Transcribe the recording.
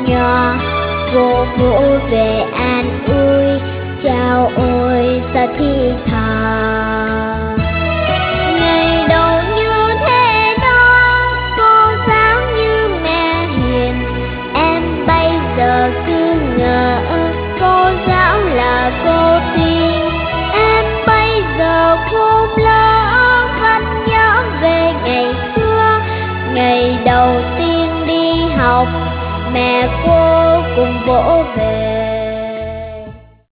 nhỏ, cô vỗ về an ủi, chào ôi sao thi thà. Ngày đầu như thế đó, cô giáo như mẹ hiền, em bây giờ cứ ngỡ cô giáo là cô tiên. Em bây giờ khôn lớn vẫn nhớ về ngày xưa, ngày đầu tiên đi học mẹ cô cùng vỗ về.